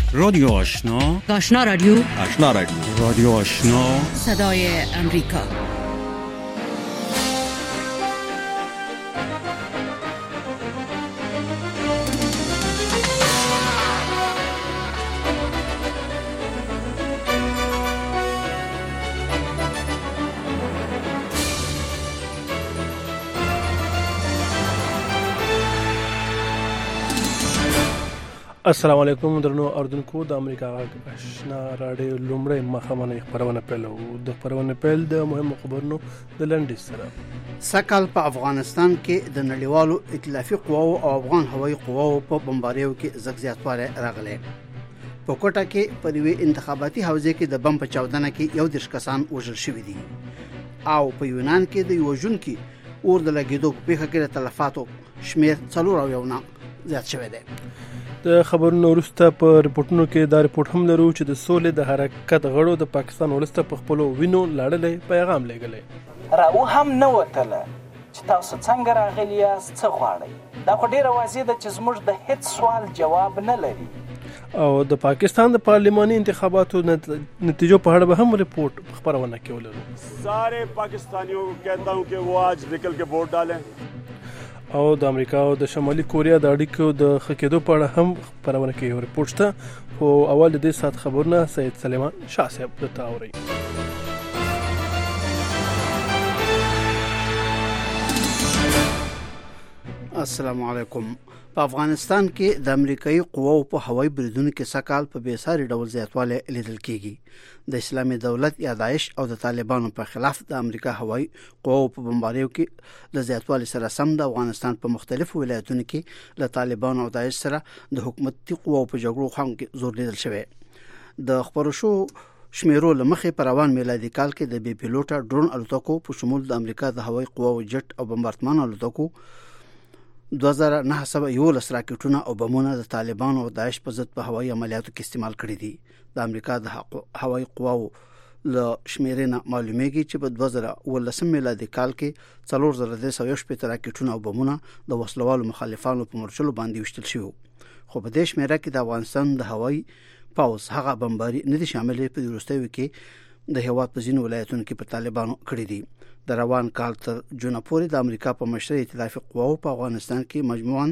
رادیو آشنا، آشنا رادیو، آشنا رادیو، رادیو آشنا، صدای امریکا. السلام علیکم درنو اردوونکو د امریکا غږ آشنا راډیو لومړی مخامنه خبرونه پیلو د خبرونه پیل د مهمو خبرونو د لنډیز سره. سکهال په افغانستان کې د نړیوالو ائتلافي قواو او افغان هوایي قواو په بمباریو کې زیات زیاتوالی راغلی. په کوټه کې په یوې انتخاباتي حوزې کې د بم په چاودنه کې 11 کسان وژل شوي دي او په یونان کې د یو ژوندکي اور د لګېدو په پیښه کې د تلفاتو شمېر 4 زیات شوی دی. د خبرونو وروسته په ریپورتونو کې دا ریپورت هم لرو چې د سولې د حرکت غړو د پاکستان ولسته په خپلو وینو لاړلی پیغام لېږلی. راو هم نه وتله چې تاسو څنګه راغلي یاست، څه غواړئ. دا خو ډېره واضح ده چې زموږ د هیڅ سوال جواب نه لري. او د پاکستان د پارلماني انتخاباتو نتیجو په اړه به هم ریپورت خبرونه کې ولرو. سارے پاکستانیوں کو کہتا ہوں کہ وہ آج نکل کے ووٹ ڈالیں. او د امریکا او د شمالي کوریا د اړیکو د خکېدو په اړه هم خبرونه کې یو ریپورت شته. او اول د دې سات خبرونه سید سلیمان شاه صاحب دته اوري. السلام علیکم. په افغانستان کې د امریکایي قواو په هوایي بریدونو کې سکهال په بېساري ډول زیاتوالی لیدل کېږي. د اسلامي دولت یا داعش او د طالبانو په خلاف د امریکا هوایي قواو په بمباریو کې د زیاتوالي سره سم د افغانستان په مختلفو ولایتونو کې له طالبانو او داعش سره د حکومتي قواو په جګړو خام کې زور لیدل شوی. د خبرو شو شمیرو لمخې په روان میلادي کال کې د بي پیلوټه ډرون الوتکو په شمول د امریکا د هوایي قواو جټ او بمبارتمان الوتکو 2911 راکټونه او بمونه د طالبانو او داعش په ضد په هوایي عملیاتو کې استعمال کړي دي. د امریکا د هوایي قواو له شمیرې معلومیږي چې په 2019 میلادي کال کې 4318 راکټونه او بمونه د وسلوالو مخالفانو په مورچلو باندې وشتل شوي. خو په دې شمیره کې د افغانستان د هوایي پاوز هغه بمباري نه دي شاملې. په وروستیو کې د هیواد په ځینو ولایتونو کې په طالبانو کړي دي. د روان کال تر جون پورې د امریکا په مشرۍ ائتلافي قواو په افغانستان کې مجموعاً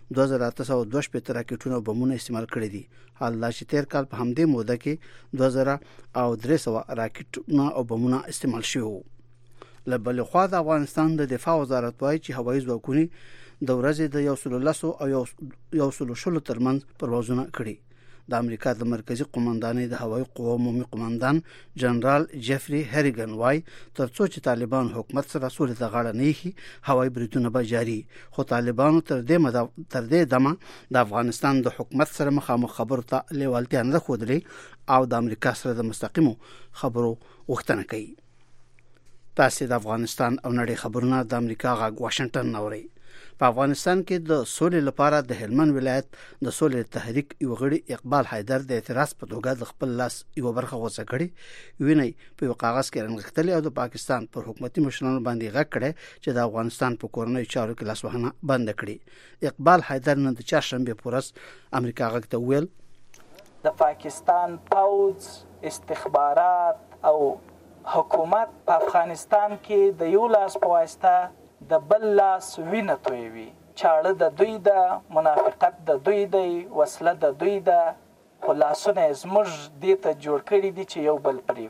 2812 راکټونه او بمونه استعمال کړي دي. حال دا چې تیر کال په همدې موده کې 2300 راکټونه او بمونه استعمال شوي وو. له بلې خوا د افغانستان د دفاع وزارت وایي چې هوایي ځواکونه د ورځې د 110 او 120 ترمنځ پروازونه کړي. د امریکا د مرکزی قومندانۍ د هوایي قواو عمومي قومندان جنرال جیفري هریګن وایي ترڅو چې طالبان حکومت سره سولې ته غاړه نه ایښي هوایي بریدونه به جاري. خو طالبانو تر دې دمه د افغانستان د حکومت سره مخامخ خبرو ته لیوالتیا نه ښودلې او د امریکا سره د مستقیمو خبرو غوښتنه کوي. تاسو د افغانستان او نړۍ خبرونه د امریکا غږ واشنگټن اورئ. په افغانستان کې د سولې لپاره د هلمند ولایت د سولې تحریک یو غړي اقبال حیدر د اعتراض په توګه د خپل لاس یو برخه غوڅه کړي. ویني په یو کاغذ کې رنګښتلې او د پاکستان پر حکومتي مشرانو باندې غږ کړي چې د افغانستان په کورنۍ چارو کې لاسوهنه بند کړي. اقبال حیدر نن د چهارشنبه په ورځ امریکا غږ ته ویل د پاکستان پوځ، استخبارات او حکومت په افغانستان کې د یو لاس په واسطه د بل لاس وینه تویوي. چاړه د دوی ده، منافقت د دوی دی، وسله د دوی ده، خو لاسونه زموږ دې ته جوړ کړي دي چې یو بل پرې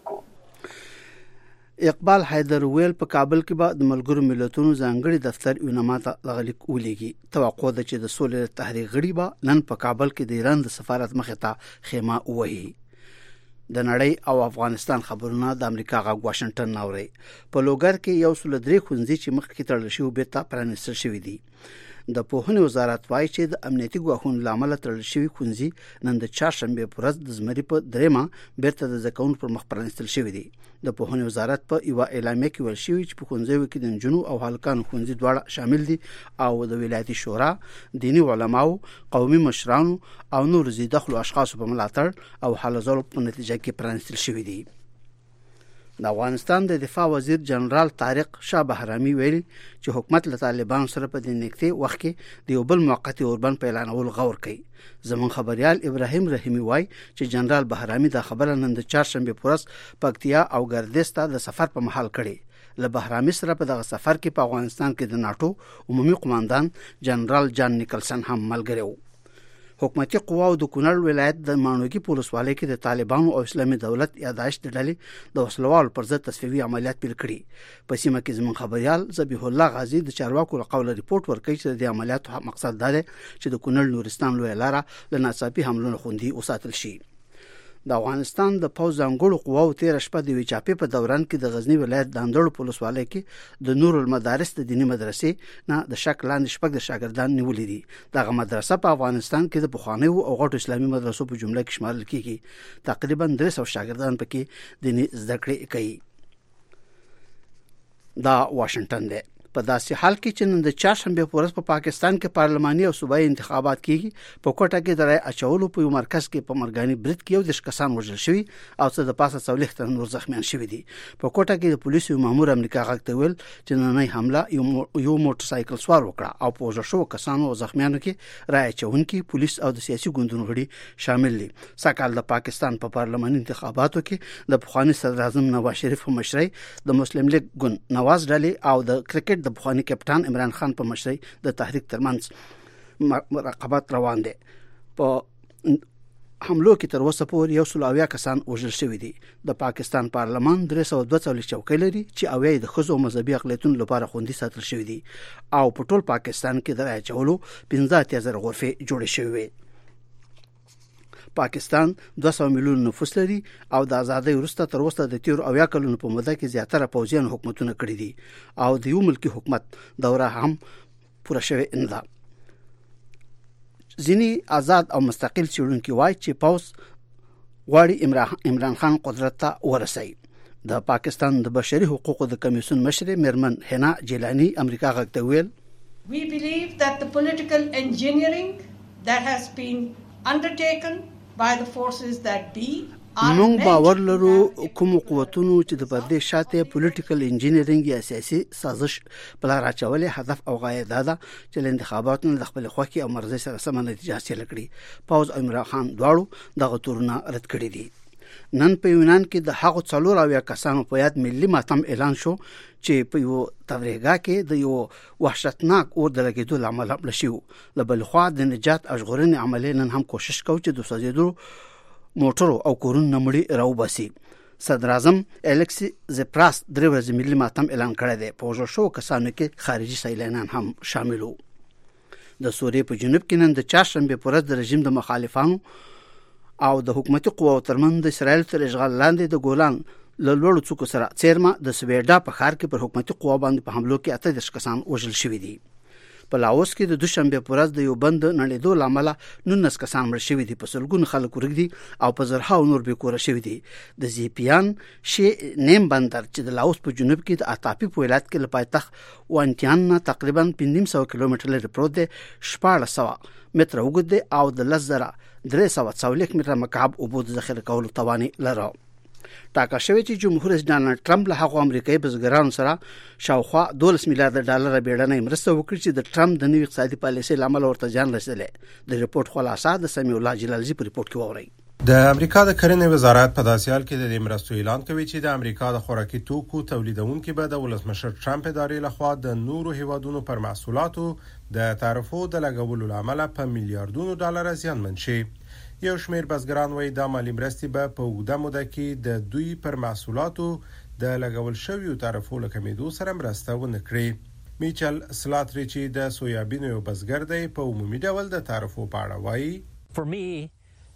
کو. اقبال حیدر ویل په کابل کې به د ملګرو ملتونو ځانګړي دفتر یو نامه لغلیک ولېږي. توقع ده چې د سولې تحریک غړي به نن په کابل کې د ایران د سفارت مخې ته خیمه ووهي. د نړۍ او افغانستان خبرونه د امریکا غږ واشنگټن اوري. په لوګر کې 103 ښوونځي چې مخکې تړل شوي بیرته پرانیستل شوي دي. د پوهنې وزارت وایي چې د امنیتي ګواښونو له امله تړل شوي ښوونځي نن د چهارشنبې په ورځ د زمري په 3 بیرته د زده کوونکو پر مخ پرانیستل شوي دي. د پوهنې وزارت په یو اعلامیه کې ویل شوي چې په ښوونځیو کې د نجونو او هلکانو ښوونځي دواړه شامل دي او د ولایتي شورا، دیني علماو، قومي مشرانو او نور ذي دخل اشخاصو په ملاتړ او حل زولو په نتیجه کې پرانیستل شوي دي. د افغانستان د دفاع وزیر جنرال طارق شاه بهرامي ویلي چې حکومت له طالبان سره په دې نږدې وخت کې د یو بل موقتی اوربند په اعلانول غور کوي. زمون خبريال ابراهيم رحیمي وایي چې جنرال بهرامي دا خبره نن د چهارشنبه پورس پکتیا او ګردیز ته د سفر په محل کړي. له بهرامي سره په دغه سفر کې په افغانستان کې د ناتو عمومي قوماندان جنرال جان نیکلسن هم ملګری وو. حکومتي قواو د کونړ ولایت د مانوګي پولیسوالۍ کې د طالبانو او اسلامي دولت یاداشت د ډلې د وسلوالو پر ضد تصفیوي عملیات پیل کړي. په سیمه کې زمون خبريال ذبیح الله غازی د چارواکو له قوله ریپورت ورکړي چې د عملیاتو مقصد دا دی چې د کونړ نورستان لوی لاره له ناڅاپي حملونو خوندي وساتل شي. د افغانستان د پوځ ځانګړو قواو 13 شپه د ویچاپي په دوران کې د غزنی ولایت د اندړو پولیسوالۍ کې د نور المدارس د دینی مدرسې نه د شک لاندې شپږ د شاګردان نیولې دي. دغه مدرسه په افغانستان کې د پخوانیو او غټو اسلامي مدرسو په جمله کې شمارل کیږي. تقریبا 300 شاګردان پکې دینی زده کړې کوي. دا واشنگټن دی. په داسې حال کې چې نن د چهارشنبه پورس په پاکستان کې پارلماني او صوبایي انتخابات کیږي. په کوټه کې د رای اچولو په یو مرکز کې په مرګاني برید کې یو د کسان وژل شوی او څه د پاسه 40 تن نور زخمیان شوی دي. په کوټه کې د پولیسو مامور امریکا غاکته ویل چې نننۍ حمله یو موټر سایکل سوار وکړه او په وژل شو کسانو او زخمیانو کې رای اچونکي پولیس او د سیاسي ګوندونو غړي شامل دي. سکهال د پاکستان په پارلماني انتخاباتو کې د پخوانی صدر اعظم نواز شریف په مشرۍ د مسلم لیگ ګوند نواز ډلې او د کرکټ د پخوانی کپټان عمران خان په مشرۍ د تحریک ترمنځ مراقبت روان دي. په حملو کې تر اوسه پورې 120 کسان وژل شوي دي. د پاکستان پارلمان 342 چوکۍ لري چې اویا د ښځو مذهبي اقلیتونو لپاره خوندي ساتل شوي دي او په ټول پاکستان کې د رای اچولو 15000 غرفې جوړې شوې. پاکستان 200 میلیون نفوس لري او د ازادۍ وروسته تر اوسه د 13 کلونو په موده کې زیاتره پوځیان حکومتونه کړي دي او د یو ملکی حکومت دوره هم پوره شوه نه ده. ځینی آزاد او مستقل څېړونکي وایي چې پوځ غواړي عمران خان قدرت ته ورسوي. د پاکستان د بشري حقوقو د کمیسیون مشر میرمن حنا جیلانی امریکا غږ ویل We believe that the political engineering that has been undertaken by the forces that be موږ باور لرو کوم قوتونو چې د پردې شاته پولیټیکل انجینیرینګ یا سیاسي سازش په لار اچولې هدف او غایه ده چې انتخاباتونه د خپل خوخي او مرزي سره سم نتیجه حاصل کړي. پوز عمران خان دواړو دغه تورونه رد کړی دي. نن په یونان کې د هغو 4 کسانو په یاد ملي ماتم اعلان شو چې په یو تفریحګه کې د یو وحشتناک اور د لګیدو لامل حمله شو. لبلخوا د نجات اشغورنې عملیات نن هم کوشش کوي چې د سوځیدو موټرو او کورونو نمړي راوباسي. صدر اعظم الکسی زپراس درې ورځې ملي ماتم اعلان کړی دی. په وژل شو کسانو کې خارجي سیلانیان هم شامل وو. د سوریې په جنوب کې نن د چهارشنبه پر ورځ د رژیم د مخالفانو او د حکومتي قواو ترمنځ د اسرائیل تر اشغال لاندې د ګولان له لوړو څوکو سره چیرما د سویډا په ښار کې پر حکومتي قوا باندې په حملو کې 38 کسان وژل شوي دي. په لاوس کې د دوشنبه پر ورځ د یو بند نړیدو لامل 19 کسان مړ شوي دي. په سلګونو خلک ورګدي او په زرهاو نور به کور شوي دي. د زیپیان شي نیم بندر چې د لاوس په جنوب کې د اتاپی په ولایت کې له پایتخت وانتیان تقریبا 500 کیلومتر لري پروت دی. 1400 متر اوږد دی او د 10340 متر مکعب اوبو د ذخیره کولو توان لري. ټاکل شوی چې جمهور رئیس ډانلډ ټرمپ له هغو امریکایي بزګرانو سره شاوخوا 12 میلیارډ ډالر بیړنۍ مرسته وکړي چې د ټرمپ د نوي اقتصادي پالیسۍ لامل ورته زیان رسېدلی. د ریپورت خلاصه د سمیع الله جلالزی په ریپورت کې ووري. د امریکا د کرنې وزارت په داسې حال کې د مرستو اعلان کوي چې د امریکا د خوراکي توکو تولیدونکو به د ولسمشر ټرمپ ادارې لخوا د نورو هیوادونو پر محصولاتو د تعرفو د لګولو لامل په میلیارډونو ډالر زیانمن شي. یو شمیر بزګران وایي دا مالی مرستې به په اوږده موده کې د دوی پر محصولاتو د لګول شویو تعرفو له کمیدو سره مرسته ونه کړي. میچل سلاتری چې د سویابینو یو بزګر دی په عمومي ډول د تعرفو په اړه وایي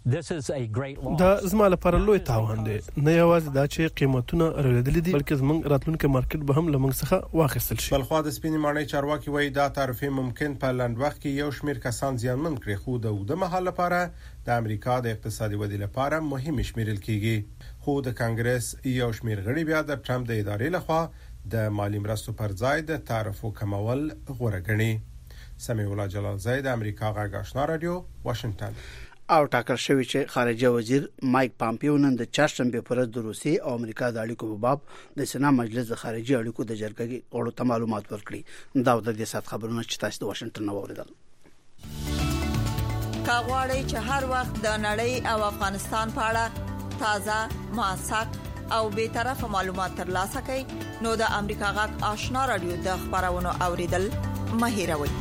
دا زما لپاره لوی تاوان دی. نه یوازې دا چې قیمتونه راولېدلې دي بلکې زموږ راتلونکي مارکیټ به هم له موږ څخه واخیستل شي. بلخوا د سپینې ماڼۍ چارواکي وایي دا تعرفې ممکن په لنډ وخت کې یو شمیر کسان زیانمن کړي خو د اوږده مهال لپاره د امریکا د اقتصادي ودې لپاره مهم شمیرل کیږي. خو د کانګرس یو شمیر غړي بیا د ټرمپ د ادارې لخوا د مالی مرستو پر ځای د تعرفو کمول غوره ګڼي. سمیع الله جلالزی د امریکا غږ آشنا رادیو واشنگټن. او ټاکل شوی چې خارجه وزیر مایک پامپیو نن د چهارشنبه پر ورځ د روسي او امریکا د اړیکو په باب د سنا مجلس د خارجي اړیکو د جرګې غړو ته معلومات ورکړي. دا د دې سات خبرونه چې تاسو د واشنگټن اوریدل. کاغوري چې هر وخت د نړۍ او افغانستان په اړه تازه، موثق او به طرفه معلومات ترلاسه کړئ نو د امریکا غږ آشنا رادیو د خبرونو اوریدل مه هېروئ.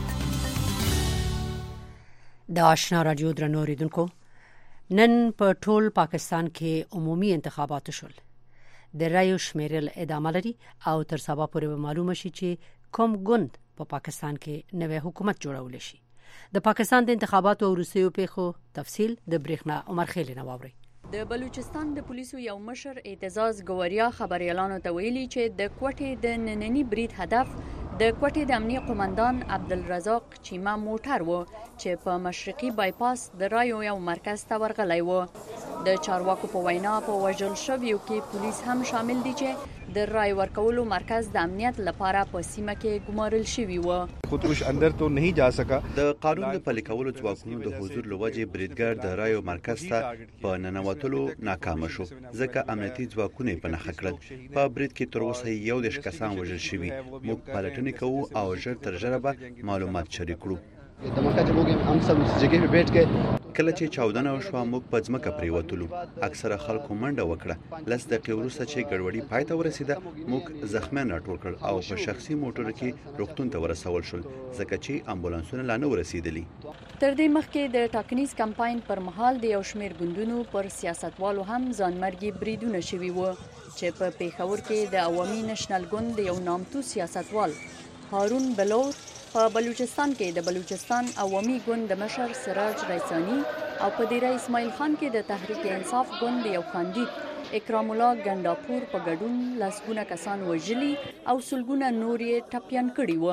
د آشنا رادیو درنو اوریدونکو، نن په ټول پاکستان کې عمومي انتخابات شول. د رایو شمیرل ادامه لري او تر سبا پورې معلومه شي چې کوم ګوند په پاکستان کې نوې حکومت جوړول شي. د پاکستان د انتخاباتو وروستیو پیښو تفصیل د بریښنا عمر خیل نواوري. د بلوچستان د پولیسو یو مشر اعتزاز ګوریا خبريالانو ته ویلي چې د کوټې د نننی برید هدف د کوټې د امنیه قومندان عبدالرزاق چیما موټر و چې په مشرقي بایپاس د رایو یو مرکز ته ورغلی و. د چارواکو په وینا په وژل شویو کې پولیس هم شامل دي چې د رای ورکولو مرکز د امنیت لپاره په سیمه کې ګمارل شوی و. خودکش اندر تو نه جا سکا. د قانون د پلي کولو ځواکونو د حضور لوجه بریدګر د رایو مرکز ته په ننوتلو ناکام شو ځکه امنیتي ځواکونه په نخښه کړل. په برید کې تر اوسه یو د کسان وژل شوی. موږ پلټنې کوو او ژر تر ژره به معلومات شریک کړو. د مرکز موږ هم سم ځګې په بیت کې کله چې چاودنه وشوه موږ په ځمکه پریوتلو. اکثره خلکو منډه وکړه. لس دقیقې وروسته چې ګډوډي پای ته ورسیده موږ زخمیان راټول کړل او په شخصي موټر کې روغتون ته ورسول شول ځکه چې امبولانسونه لا نه ورسېدلي. تر دې مخکې د ټاکنیز کمپاین پر مهال د یو شمېر ګوندونو پر سیاستوالو هم ځانمرګي بریدونه شوي وو چې په پیښور کې د عوامي نېشنل ګوند د یو نامتو سیاستوال هارون بلور، په بلوچستان کې د بلوچستان عوامي ګوند د مشر سراج ریسانی او په دیره اسماعیل خان کې د تحریک انصاف ګوند یو کاندید اکرام الله ګنداپور په ګډون لسګونه کسان وژلي او سلګونه نور یې ټپيان کړي وو.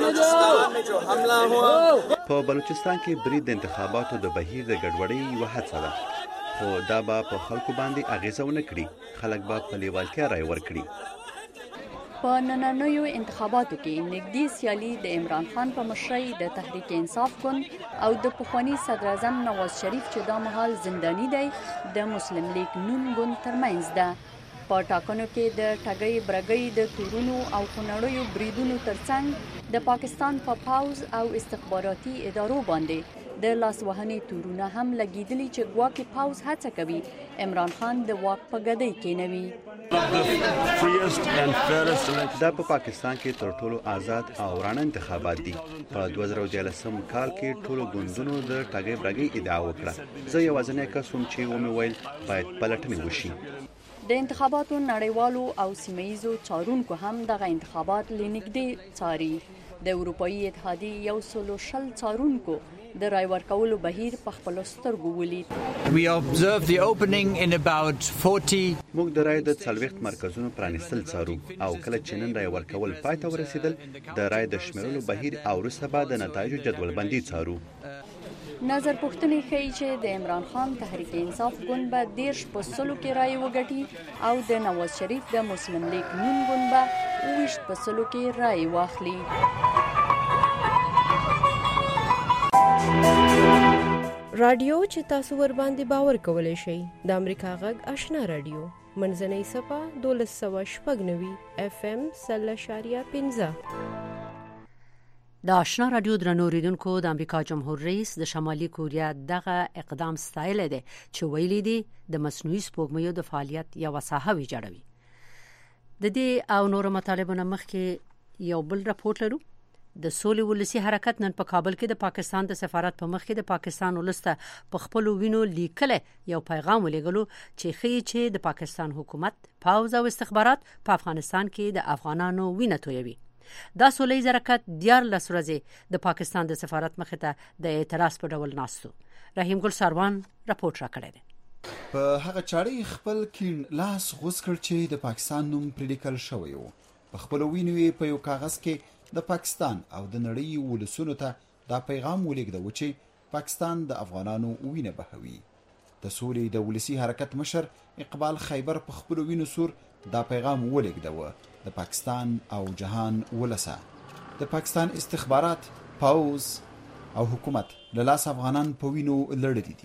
په بلوچستان کې برید د انتخاباتو د بهیر د ګډوډۍ یوه هڅه ده، خو دا به په خلکو باندې اغیزه ونه کړي. خلک به په لیوالتیا رای ورکړي. په نننیو انتخاباتو کې نږدې سیالي د عمران خان په مشرۍ د تحریک انصاف ګوند او د پخوانی صدر اعظم نواز شریف چې دا مهال زندانی دی د مسلم لیگ نون ګوند ترمنځ ده. په ټاکنو کې د ټګۍ برګۍ د تورونو او خونړیو بریدونو ترڅنګ د پاکستان په پاوز او استخباراتي ادارو باندې د لاسوهنې تورونه هم لګیدلي چې ګواکې پاوز هڅه کوي عمران خان د واک په ګدۍ کېنوي. دا په پاکستان کې تر ټولو آزاد او رڼا انتخابات دي. په 2013 کال کې ټولو ګوندونو د ټاګۍ برګۍ ادعا وکړه. زه یوازینی کس وم چې ومې ویل باید پلټنې وشي. د انتخاباتو نړیوالو او سیمه‌ییزو څارونکو هم دغه انتخابات لنږدې څاري. د اروپאי اتحادیې 120 څارونکو د رای ورکولو بهیر په خپل سترګو ولید. We observe the opening in about 40. موږ د رای د 40 مرکزونو پرانیستل څارو او کله چې نن رای ورکول پای ته ورسېدل د رای د شمیرلو بهیر او وروسته به د نتایجو جدولبندي څارو. نظر پوښتنې ښیي چې د عمران خان تحریک انصاف ګوند به 10% کې رای وګټي او د نواز شریف د مسلم لیگ نون ګوند به 20% کې رای واخلي. رادیو چې تاسو ور باندې باور کولای شئ د امریکا غږ آشنا رادیو منځنۍ صفه 1290 FM 0.15. د آشنا رادیو درنو اوریدونکو، د امریکا جمهور رئیس د شمالي کوریا دغه اقدام ستایلی دی چې ویلي دی د مصنوعي سپوږمیو د فعالیت یوه ساحه ویجاړوي. د دې او نورو مطالبو نه مخکې یو بل راپورټ لرو. د سولې ولسی حرکت نن په کابل کې د پاکستان د سفارت په مخ کې د پاکستان ولسته په خپل وینو لیکل یو پیغام ولېږلو چې ښیي چې د پاکستان حکومت، پاوز او استخبارات په افغانستان کې د افغانانو وینه تویوي. دا سولې حرکت 14 ورځې د پاکستان د سفارت مخ ته د اعتراض په ډول ناستو. رحیم ګل ساروان راپورټ راکړی دی. په هغه چاړې خپل کین لاس غوس کړ چې د پاکستان نوم پریلیکل شوی و. په خپل وینو په یو کاغذ کې د پاکستان او د نړۍ ولسونو ته دا پیغام ولېږدو چې پاکستان د افغانانو وینه بهوي. د سولې د ولسی حرکت مشر اقبال خیبر په خپل وینو سور دا پیغام ولېږدو د پاکستان او جهان ولسه. د پاکستان استخبارات، پاوز او حکومت له لاس افغانان په وینو لړلي دي.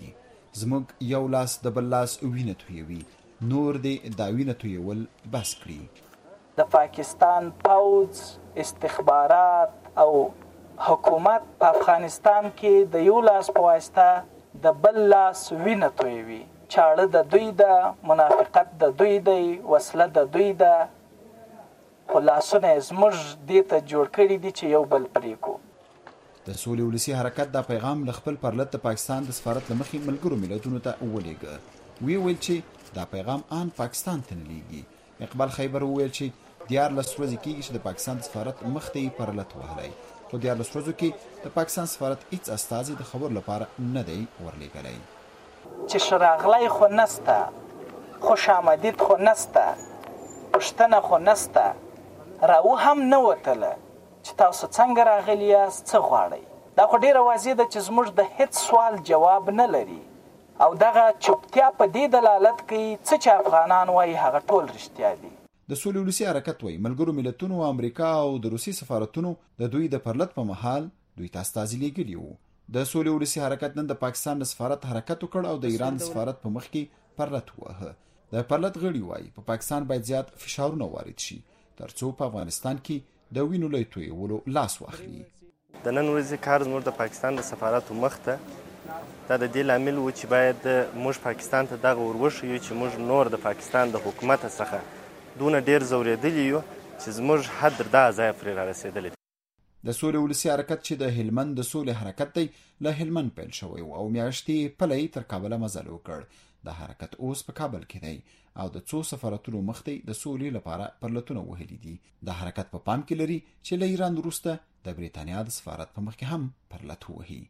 زموږ یو لاس د بل لاس وینه تویوي، نور دې دا وینه تویول بس کړي. د پاکستان پوځ، استخبارات او حکومت په افغانستان کې د یو لاس په واسطه د بل لاس وینه تویوي. چاړه د دوی ده، منافقت د دوی دی، وسله د دوی ده، خو لاسونه زموږ دې ته جوړ کړي دي چې یو بل پرې کړو. د سولې ولسي حرکت دا پیغام له خپل پرلط د پاکستان د سفارت له مخې ملګرو ملتونو ته ولېږه. ویل چې دا پیغام آن پاکستان ته نه لیږي. اقبال خیبر وویل چې 14 ورځې کېږي چې د پاکستان سفارت مخ ته یې پرلط وهلی، خو 14 ورځو کې د پاکستان سفارت هیڅ استازي د خبرو لپاره نه دی ورلېږلی. چې شراغلی خو نسته، خوش آمدید خو نسته، پوښتنه خو نسته، راو هم نه وتله چې تاسو څنګه راغلی یاست، څه غواړئ. دا خو ډیره واضح ده چې زموږ د هیڅ سوال جواب نه لري، او دغه چوپتیا په دې دلالت کوي څه چې افغانان وایي هغه ټول رښتیا دي. د سولې ولسي حرکت وایي ملګرو ملتونو، امریکا او د روسي سفارتونو د دوی د پرلط په مهال دوی ته استازي لیږلي وو. د سولې ولسي حرکت نن د پاکستان د سفارت حرکت وکړ او د ایران د سفارت په مخ کې پرلط ووهه. د پرلط غړي وایي په پاکستان باید زیات فشارونه وارد شي ترڅو په افغانستان کې د وینو له تویولو لاس واخلي. د نن ورځې کار زموږ د پاکستان د سفارت مخ ته دا د دې لامل و چې باید موږ پاکستان ته دغه وروښیو چې موږ نور د پاکستان د حکومت څخه دونه ډیر زورېدلي یو چې زموږ حد تر دا ځایه پرې رارسېدلی. د سولې ولسي حرکت چې د هلمند د سولې حرکت دی له هلمند پیل شوی او میاشتې پلی تر کابله مزل وکړ. د حرکت اوس په کابل کې دی او د څو سفارتونو مخ ته د سولې لپاره پرلطونه وهلي دي. د حرکت په پام کې لري چې له ایران وروسته د بریتانیا د سفارت په مخ کې هم پرلط وهي.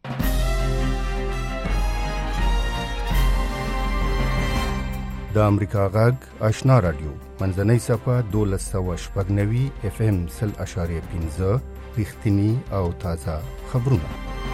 د امریکا غږ آشنا رادیو منځنۍ صفحه 1290 FM 0.5 رښتینی او تازه خبرونه.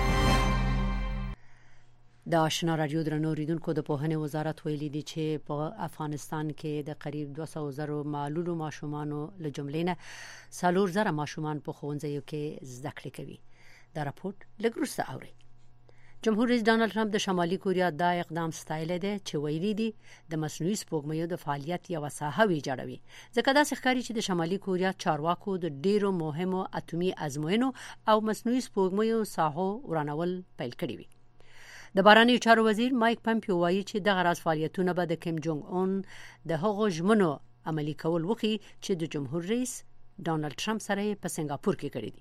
د آشنا رادیو درنو اوریدونکو، د پوهنې وزارت ویلي دی چې په افغانستان کې د قریب 200,000 معلولو ماشومانو له جملې نه 4,000 ماشومان په ښوونځیو کې زده کړې کوي. دا راپورټ لږ وروسته اورئ. جمهور رئیس ډانلډ ټرمپ د شمالي کوریا دا اقدام ستایلی دی چې ویلي دی د مصنوعي سپوږمیو د فعالیت یوه ساحه ویجاړوي، ځکه داسې ښکاري چې د شمالي کوریا چارواکو د ډیرو مهمو اټومي ازموینو او مصنوعي سپوږمیو ساحو ورانول پیل کړي وي. د بهرنیو چارو وزیر مایک پمپیو وایي چې دغه راز فعالیتونه به د کیم جونګ اون د هغو ژمنو عملي کول وکړي چې د جمهور رئیس ډانلډ ټرمپ سره په سنگاپور کې کړي دي.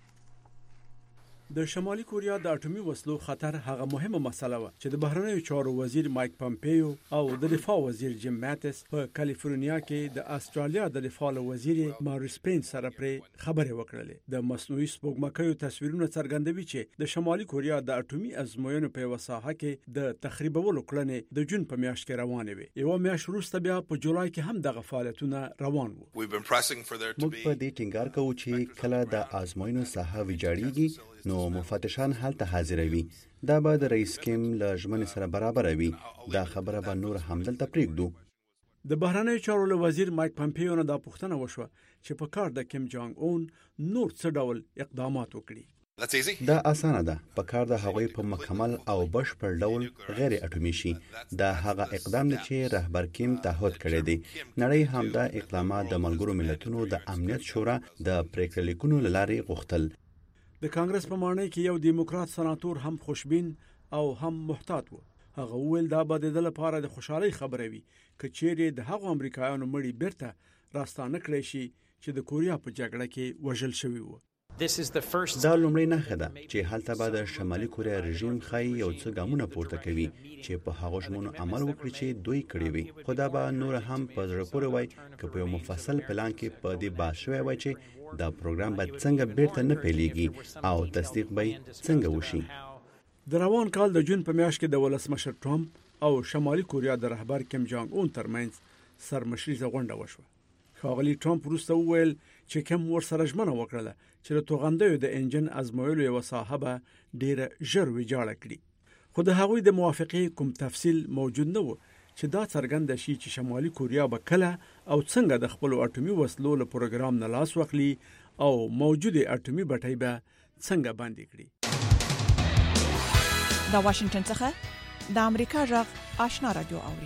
د شمالي کوریا د اټومي وسلو خطر هغه مهمه مسله و چې د بهرنیو چارو وزیر مایک پمپیو او د دفاع وزیر جیم ماتس په کالیفورنیا کې د استرالیا د دفاع وزیر ماریس پین سره پر خبرې وکړلې. د مصنوعي سپوږمکیو تصویرونه څرګندوي چې د شمالي کوریا د اټومي ازموینو په وساحه کې د تخریبولو کړنې د جون په میاشت کې روانې وي. یو میاشت وروسته بیا په جولای کې هم دغه فعالیتونه روان وو. موږ په دې ټینګار کوو چې کله د ازموینو ساحه ویجاړیږي نو مفتشان هلته حاضروي. دا به د رئیس کیم له ژمنې سره برابر وي. دا خبره به نور هم دلته پرېږدو. د بهرنیو چارو له وزیر مایک پمپیو نه دا پوښتنه وشوه چې په کار د کیم جونګ اون نور څه ډول اقدامات وکړي. دا اسانه ده. په کار د هغوی په مکمل او بشپړ ډول غیر اټومي شي. دا هغه اقدام دی چې رهبر کیم تعهد کړی دی. نړۍ هم دا اقدامات د ملګرو ملتونو د امنیت شورا د پریکړې لیکونو له لارې غوښتل. د کانګرس په مانۍ کې یو دیموکرات سناتور هم خوشبین او هم محتاط و. هغه وویل دا به د لپاره د خوشحالي خبره وي که چیرې د هغو امریکایانو مړي بیرته راستانه کړی شي چې د کوریا په جګړه کې وژل شوي وو. دا لومړی نښه ده چې هلته به د شمالي کوریا رژیم ښایي یو څه ګامونه پورته کوي چې په هغو ژمنو عمل وکړي چې دوی کړي وي. خو دا به نور هم په زړه پورې وای که په یو مفصل پلان کې په دې بحث شوی وای چې دا پروګرام به څنګه بیرته نه پیلېږي او تصدیق به څنګه وشي. د روان کال د جون په میاشت کې د ولسمشر ټرمپ او شمالي کوریا د رهبر کیم جونګ اون ترمنځ سرمشریزه غونډه وشوه. ښاغلي ټرمپ وروسته وویل چې کیم ورسره ژمنه وکړله چې د توغندیو د انجن ازمویلو یوه ساحه به ډیره ژر ویجاړه کړي. خو د هغوی د موافقې کوم تفصیل موجود نه و چې دا څرګنده شي چې شمالي کوریا به کله او څنګه د خپل اټومي وسلو له پروګرام نه لاس واخلي او موجوده اټومي بټۍ به څنګه باندې کړي. د واشنگټن څخه د امریکا غږ آشنا رادیو اوري.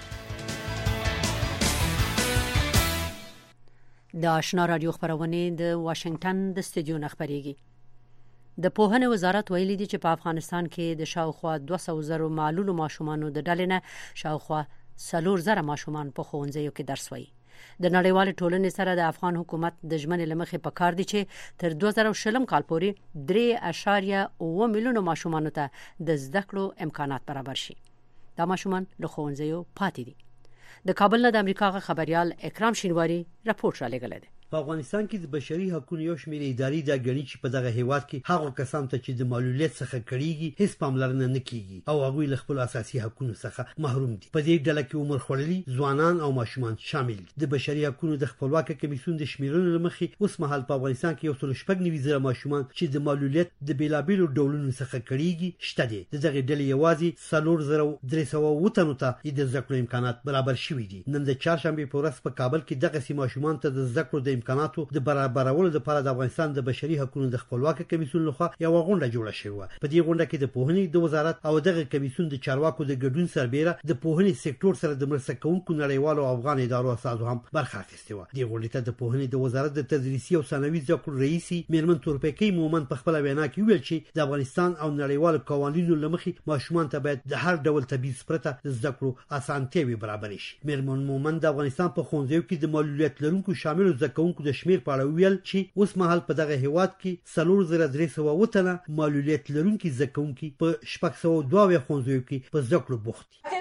د آشنا رادیو خبرونه د واشنگټن د استودیو خبريږي. د پوهنې وزارت ویلي دی چې په افغانستان کې د شاوخوا 200,000 معلولو ماشومانو د ډلې نه شاوخوا 4,000 ماشومان په ښوونځیو کې درس وایي. د نړیوال ټولنې سره د افغان حکومت د ژمنې لمخې په کار دي چې تر 2020 کال پورې 3.9 میلیون ماشومانو ته د زده کړو امکانات برابر شي. دا ماشومان له ښوونځیو پاتې دي. د کابل نه د امریکا خبريال اکرام شینواری راپور را لګل دی. په افغانستان کې د بشري حقوقو یو شمېر ادارې دا ګڼي چې په دغه هیواد کې هغه کسان ته چې د معلولیت څخه کړيږي هیڅ پاملرنه نه کیږي او هغه له خپل اساسي حقوقو څخه محروم دي. په دې ډله کې عمر خړلي ځوانان او ماشومان شامل دي. د بشري حقوقو د خپلواک کمیسیون د شمیرنې لمخې اوس مهال په افغانستان کې 190,000 ماشومان چې د معلولیت د بیلابیلو ډولونو څخه کړيږي شته دي. دغه ډلې یوازې 4,300 تنو ته د زده کړو امکانات برابر شوي دي. نن د چهارشنبه په ورځ په کابل کې دغه سي ماشومان ته د زده کړو د امکاناتو د برابرولو لپاره د افغانستان د بشري حقوقو د خپلواک کمیسیون لخوا یو غونډه جوړه شوه. په دې غونډه کې د پوهنې د وزارت او دغه کمیسیون د چارواکو د ګډون سربېره د پوهنې سکتور سره د مرسته کوونکو نړیوالو او افغان ادارو اساسو هم برخه اخیسته و. دې غونډې ته د پوهنې د وزارت د تدریسي او ثانوي زده کړو رئیس میرمن تورپیکی مومن په خپل وینا کې ویل چې د افغانستان او نړیوالو قوانینو لمخې ماشومان ته باید د هر ډول تبعیض پرته د زده کړو اسانتیاوي برابر شي. میرمن مومن د افغانستان په ښوونځیو کې د معلولیت لرونکو شامل زده کوونکو د شمیر په اړه ویل چې اوس مهال په دغه هیواد کې 4,300 تنه معلولیت لرونکي زده کوونکي په 602 ښوونځیو کې په زده کړو بوخت دي.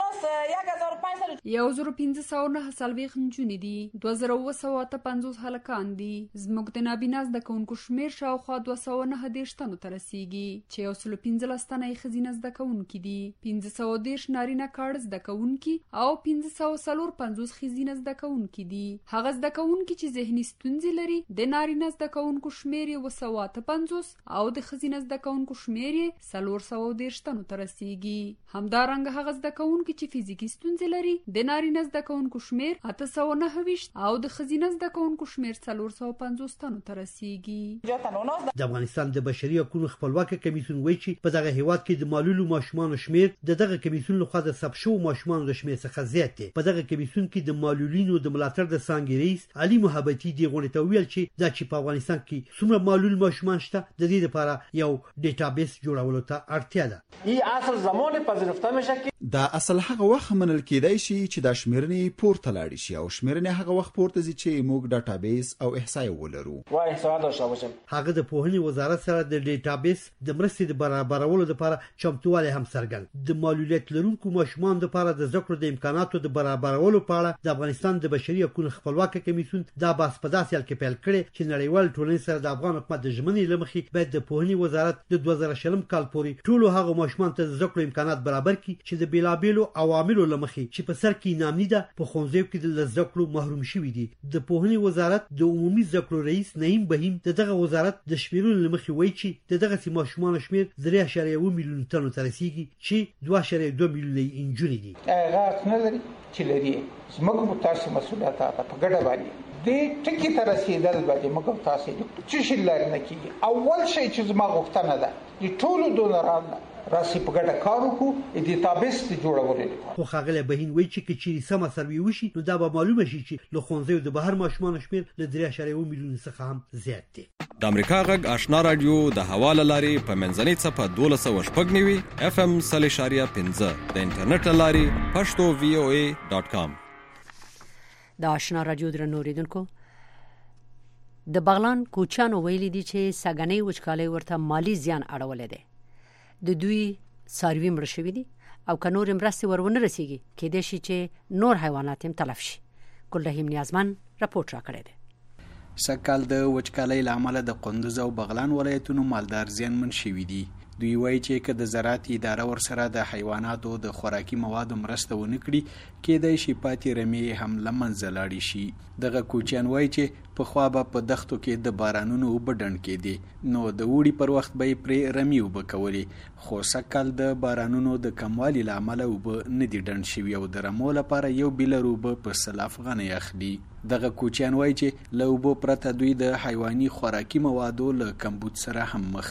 1,509 نجونې دي، 2,750 هلکان دي. زموږ د نابینا زده کوونکو شمیر شاوخوا 209 تنو ته رسیږي چې 115 تنه یې ښځینه زده کوونکي دي، 510 نارینه کاړه زده کوونکي او 550 ښځینه زده کوونکي دي. هغه زده کوونکي چې ذهني ستونزې لري د نارینه زده کوونکو شمیر یې 250 او د ښځینه زده کوونکو شمیر یې 410 تنو ته رسیږي. همدارنګه هغه زده کوونکي چې فزیکي ستونزې لري د نارینه زده کوونکو شمیر 829 او د ښځینه زده کوونکو شمیر 450 تنو ته رسیږي. د افغانستان د بشري حقوقو خپلواک کمیسیون وایي چې په دغه هیواد کې د معلولو ماشومانو شمیر دغه کمیسیون لخوا د ثبت شوو ماشومانو د شمیر څخه زیات دی. په دغه کمیسیون کې د معلولینو د ملاتړ د څانګې رئیس علي محبتي دی غونډه ته ویل چې دا چې په افغانستان کې څومره معلول ماشومان شته د دې لپاره یو ډیټابیس جوړولو ته اړتیا ده. این اصل زمان پذیرفته میشه که دا اصل هغه وخت منل کېدای شي چې د شمیرنې پورته لاړ شي او شمیرنې هغه وخت پورته ځي چې موږ ډاټابیس او احصایه ولرو. وای احصایه داشته باشیم. هغه د پوهنې وزارت سره د ډیټابیس د مرستې د برابرولو لپاره چمتووالی هم څرګند. د معلولیت لرونکو ماشومانو لپاره د زده کړو د امکاناتو د برابرولو په اړه د افغانستان د بشري حقوقو خپلواک کمیسیون دا بحث په داسې حال کې پیل کړی چې نړیوال ټولنې سره د افغان حکومت د ژمنې لمخې باید د پوهنې وزارت د 2020 کال پورې ټولو هغو ماشومانو ته د زده کړو امکانات برابر کړي چې د بیلابیلو عواملو لمخې چې په سر کې نامني ده په ښوونځیو کې د زده کړو محروم شوي دي. د پوهنې وزارت د عمومي زده کړو رئیس نعیم بهیم دغه وزارت د شمیرونو لمخې وایي چې دغه ماشومانو شمیر 3.1 میلیون تنو ته رسیږي چې 2.2 میلیون نجونې دي. هغه نه لري چې لري زموږ په تاسو مسؤلیت ده په ګډه باندې د ټکی تر رسیدل باندې موږ تاسو چې شي لري نه کیږي. اول شی چې زما غوښتنه ده د ټولو دونرانو راسي په ګډه کار وکړو د ډیټابیس جوړولو لپاره. خو ښاغلی بهین وایي چې کچېرې سمه سروې وشي نو دا به معلومه شي چې له ښوونځیو د بهر ماشومانو شمیر له 3.1 میلیون څخه هم زیات دی. د امریکا غږ آشنا رادیو د حواله لارې په منځنۍ څپه 1290 FM 3.15 د انټرنیټ لارې pashto.voa.com. د آشنا رادیو درنوریدونکو د بغلان کوچانو ویلي دي چې سګنۍ وچکالۍ ورته مالی زیان اړولې ده. د دوی ساروي مړ شوي دي او که نور مرستې ورونه رسیږي کېدای شي چې نور حیوانات هم تلف شي. ګلرحیم نیازمن راپورټ راکړی دی. سږکال د وچکالۍ له امله د کندوز او بغلان ولایتونو مالدار زیانمن شوي دي. دوی وایي چې که د زراعت اداره ورسره د حیواناتو د خوراکي موادو مرسته ونه کړي کېدای شي پاتې رمې هم له منځه لاړې شي. دغه کوچیان وایي چې پخوا به په دښتو کې د بارانونو اوبه ډنډ کېدې نو د اوړي پر وخت به یې پرې رمې اوبه کولې، خو سږکال د بارانونو د کموالي له امله اوبه نه دي ډنډ شوي او د رمو لپاره یو بیلر اوبه په 100 افغانۍ اخلي. دغه کوچیان وایي چې له اوبو پرته دوی د حیواني خوراکي موادو له کمبود سره هم مخ دي.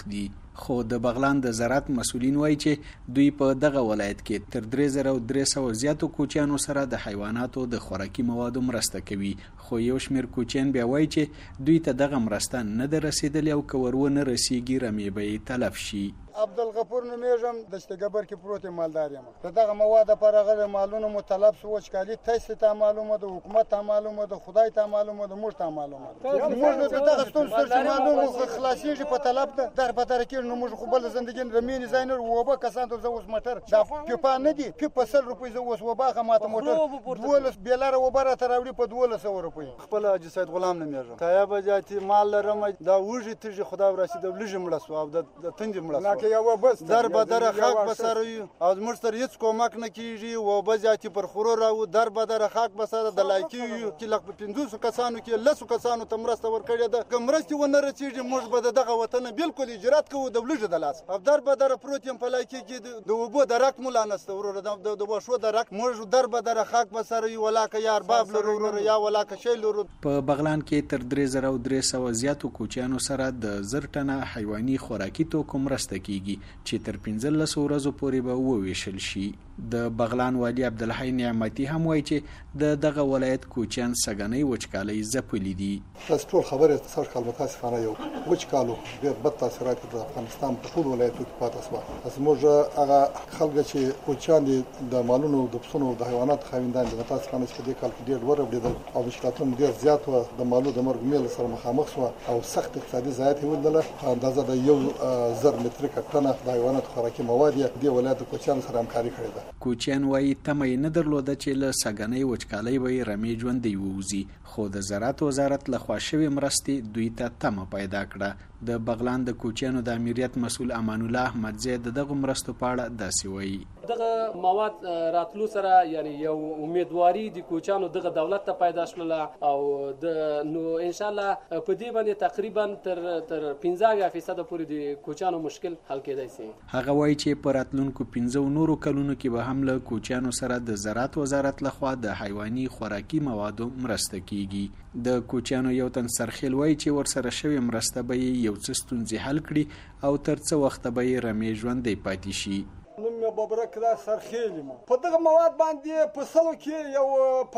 خو د بغلان د زراعت مسولین وایي چې دوی په دغه ولایت کې تر 3300 زیاتو کوچیانو سره د حیواناتو د خوراکي موادو مرسته کوي خو یو شمیر کوچیان بیا وایي چې دوی ته دغه مرسته نه ده رسیدلې او که ورونه رسیږي رمې به یې تلف شي. عبدالغفور نومیږم د شتګبر کې پروت مالدار یم. دغه مواد پر هغه مالونو مطلب سو وچکالي تاسو ته معلومه ده، حکومت ته معلومه ده، خدای ته معلومه ده، موږ ته معلومه ده. موږ دغه ستونزې چې معلومه خلاصيږي په طلب ده در په تر کې نو موږ خو بل زندګي رمین زاینر وبا کسان ته زوس موټر دا په نه دي په 100 روپۍ زوس وبا خماته موټر 12 بیلاره وبره تراوړي په 1200 روپۍ. خپل حاجی سید غلام نومیږم. تایب جاتی مال لرم دا وږي تیږي خدای ورسید لږ مړه سو او د تنج مړه در بدر خاک بسروي او موږ تر هیڅ کومک نه کیږي و بځاتي پر خورو راو در بدر خاک بسره د لایکی چې لغ 500 کسانو کې لسو کسانو ته مرسته ورکړي ده کمرستي ونه رسیږي موږ به دغه وطن بالکل اجرات کوو د لږ د لاس او در بدر پروتیم په لایکی کې د وبو درک مولا نسته ورور د وشو درک موږ در بدر خاک بسروي ولاکه یار باب لرور یا ولاکه شی لرور. په بغلان کې تر 3300 زیاتو کوچیانو سره د 1000 ټنه حیواني خوراکي توکو مرسته کیږي چې تر 15 ورځو پورې به وویشل شي. د بغلان والی عبدالحی نعمتي هم وایي چې دغه ولایت کوچیان سګنۍ وچکالۍ ځپلي دي. تاسو ټول خبره تاسو کال متاسفانه یو وچکالو ډېر بد تاثیرات په افغانستان په ټول ولایتونو کې پاتې شو. تاسو موږ هغه خلک چې کوچیان دي د مالونو د پسونو د حیوانات خاوندان دي متاسفانه چې د کال کې ډېر وربډل او مشکلاتونه ډېر زیات و د مالو د مرګ میل سره مخامخ شو او سخت اقتصادي ضایعات ولیدله. اندازه د 1000 متریکه ټنه د حیوانات خوراکي مواد د ولایت کوچیان سره همکاري کړې ده. کوچیان وایي تمه نه درلوده چې له سګنۍ وچکالۍ به رمې ژوندۍ ووځي خو د زراعت وزارت لخوا شوې مرستې دوی ته تمه پیدا کړه. د بغلان د کوچیانو د امریت مسؤل امان الله احمدزی دغه مرستو په اړه داسې وایي. دغه مواد راتلو سره یعنی یو امیدواري د کوچیانو دغه دولت ته پیدا شوله او د نو ان شاء الله په دې باندې تقریبا تر 15% پورې د کوچیانو مشکل حل کېدای شي. هغه وایي چې په راتلونکو 15 نورو کلونو کې به هم له کوچیانو سره د زراعت وزارت لخوا د حیواني خوراکي موادو مرسته کیږي. د کوچیانو یو تن سرخیل وایي چې ورسره شوی مرسته به یو څه ستونزې حل کړي او تر څه وخت به یې رمې ژوندۍ پاتې شي. نوم مې ببرک دا سرخیل ما په دغه مواد باندې په سلو کې یو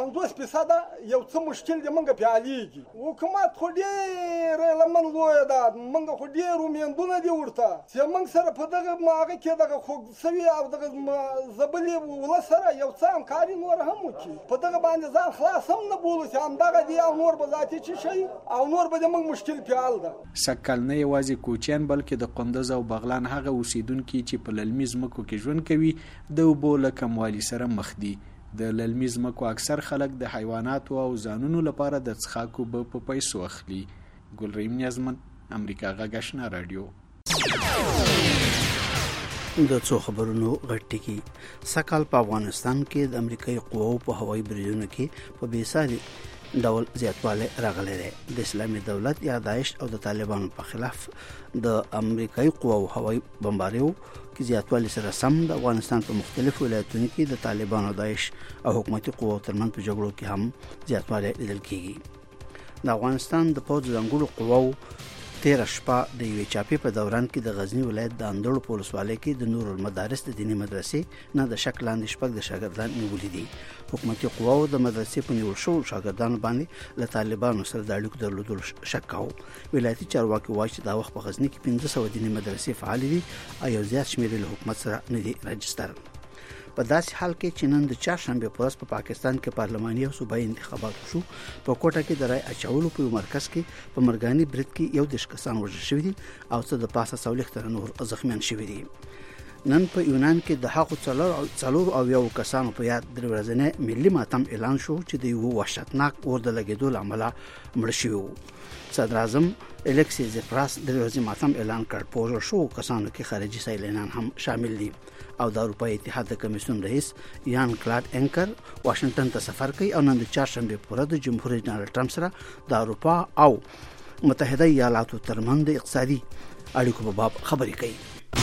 50% یو څه مشکل دی منګه پیاليږي. حکومت خو ډېر لمن لوی ده منګه خو ډېر ومندونه دی ورته چې منګ سره په دغه ماغه کې دغه خو سوي او دغه زبلې ول سره یو څه همکاري نور هم وکړي په دغه باندې ځان خلاص هم نه بولو چې هم دغه دی او نور به ذاتي چې شي او نور به منګ مشکل پیال ده. سکل نه یوازې کوچیان بلکې د قندوز او بغلان هغه اوسیدونکو چې په للمیز مکو کې ژوند کوي د اوبو له کموالي سره مخ دي. د للمیز مکو اکثر خلک د حیواناتو او ځانونو لپاره د څښاکو اوبه په پیسو اخلي. ګلریم نیازمن امریکا غږ آشنا رادیو. د څو خبرونو غټکی سکهال په افغانستان کې د امریکایي قواو په هوایي بریدونو کې په بیساري ډول زیاتوالی راغلی دی. د اسلامي دولت یا داعش او د طالبانو په خلاف د امریکایي قواو هوایي بمباریو کې زیاتوالی سره سم د افغانستان په مختلفو ولایتونو کې د طالبانو او داعش او حکومتي قواو ترمنځ په جګړو کې هم زیاتوالی لیدل کیږي. د افغانستان د پوځ ځانګړو قواو 13 شپه د یوې چاپې په دوران کې د غزنی ولایت د اندړو په ولسوالۍ کې د نور المدارس د دیني مدرسې نه د شک لاندې شپږ د شاګردان نیولي دي. حکومتي قواو د مدرسې په نیول شوو شاګردانو باندې له طالبانو سره د اړیکو درلودلو شک کاوه. ولایتي چارواکي وایي چې دا وخت په غزنی کې 1500 دیني مدرسې فعال دي او یو زیات شمېر له حکومت سره نه دي راجستر. په داسې حال کې چې نن د چهارشنبه په ورځ په پاکستان کې پارلماني او صوبایي انتخابات شو. په کوټه کې د رای اچولو په مرکز کې په مرګاني برید کې یو د کسان وژل شوي دي او څه د پاسه 100 نور زخمیان شوي دي. نن په یونان کې د هغو څلور او یو کسانو په یاد د ورځنی ملي ماتم اعلان شو چې د یو وحشتناک اور د لګیدو لامل مړ شوی وو. صدر اعظم الکسی زپراس د ورځې ماتم اعلان کړ. په وژل شو کسانو کې خارجي سیلانیان هم شامل دي او د اروپای اتحاد د کمیسیون رئیس یان کلاډ انکر واشنگټن ته سفر کوي او نن د چهارشنبه په ورځ د جمهور رئیس ډانلډ ټرمپ سره د اروپا او متحده ایالاتو ترمنځ اقتصادي اړیکو په باب خبرې کوي.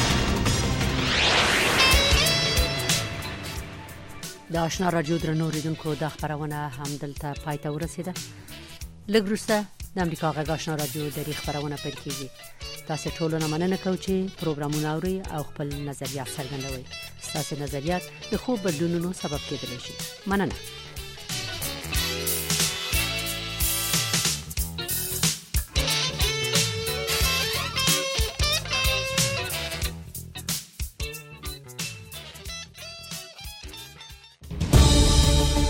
د آشنا رادیو درنو ریدونکو د خبرونه هم دلته پای ته ورسیده. لږ وروسته د امریکا غږ آشنا رادیو د خبرونه پیل کیږي. تاسو ټول نه مننه کوم چې پروګرامونه اوري او خپل نظریات څرګندوي. تاسو نظریات د خوب بدلونونو سبب کېدلی شي. مننه.